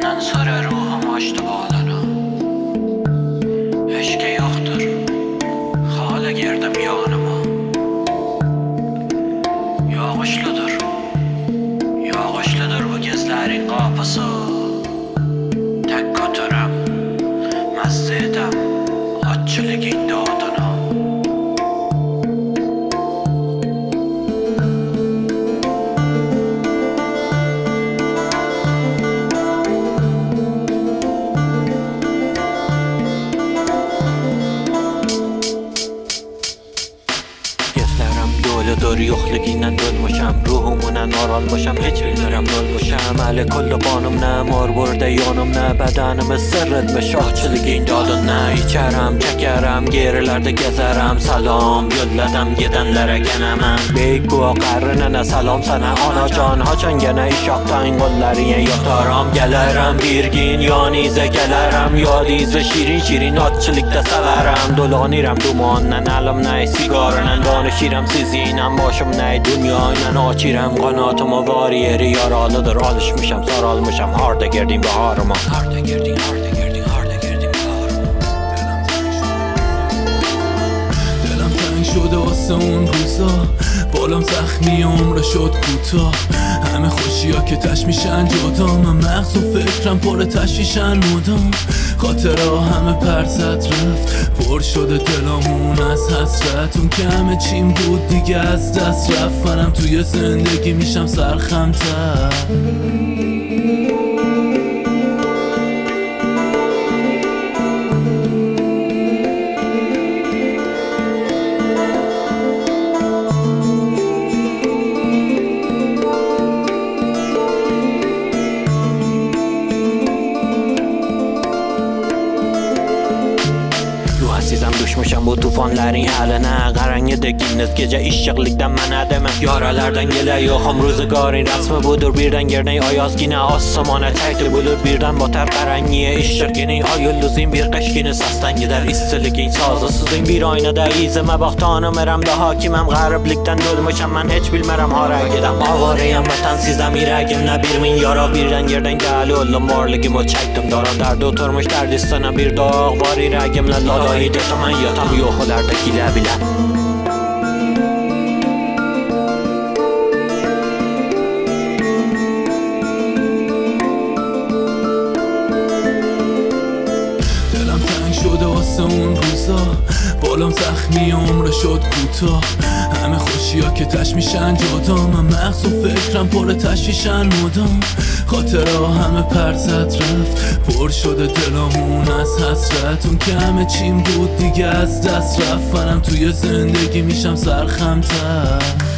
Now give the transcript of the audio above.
Sensöre ruhum açtı bağlana. Eşke yoktur, hale girdim yanıma. Yağışlıdır bu gözlerin kapısı. Tek götürüm, mest edem aççılıkın dadına. Gözlerim doludur, yoxluğundan dolmuşam. Ruhumundan oralmışam, hiç bilmirəm nolmuşam. Əli kullu qanımla, mor burada yanımla. Bədanımı sır etmiş, aççılığın dadına. İçərəm, çəkərəm, gerilerde gezərəm. Salam, yolladım gedenlere gene mən. Beyk bu qarınına salam sana anacan. Haçan gene işaqdan qollarıya yatarım. Gələrəm bir gün yanizə gələrəm. Yadizə şirin şirin aççılıqda severəm. Dolanıram dumanla, əlimlə sigarla. Danışıram sizinlə, başım nə dünyayla. Açıram qanatımı, var yeri yaralıdır. Alışmışam, saralmışam, harda girdin baharıma. Harda girdin baharıma. دلم تنگ شده واسه اون روزا، بالام زخمی عمر شد کوتاه. همه خوشیا که تش میشن جدا، من مغز و فکرم پر تشویشن مدام. خاطرها همه پرزد رفت، پر شده دلامون از حسرت. اون که همه چیم بود دیگه از دست رفت. منم توی زندگی میشم سرخم‌تر. Azizəm düşmüşəm bu tufanların həlinə. Qaranı dəkiniz gecə işıqlıqdan mənə deməm. Yaralardan gələ yoxum, rüzgarın rəsmi budur. Birdən gernek ayaz yine asmana çəkdi bulur. Birdən batar qaranıya işıq yine ay yıldızın bir qış günü səsdən gedər. İstiligin sazısızın bir aynada izimə bax tanımıram da hakiməm. Qəriblikdən dölmüşəm, mən heç bilmərəm hara gedəm. Avarıyam, vətənsizəm, irəqimlə bir min yara. Birdən yerdən dəli oldum, varlığımı çəkdim dara. Dərd oturmuş dərdistana bir dağ var irəqimlə. Ladayı mən yatam yoxlarda gilə biləm. دلم تنگ شده واسه اون روزا، بالام زخمی عمر شد کوتاه. همه خوشیا که تش میشن جدا، من مغز و فکرم پر تشویشن مدام. خاطرها همه پرزد رفت، پر شده دلامون از حسرت. اون که همه چیم بود دیگه از دست رفت. منم توی زندگی میشم سرخم‌تر.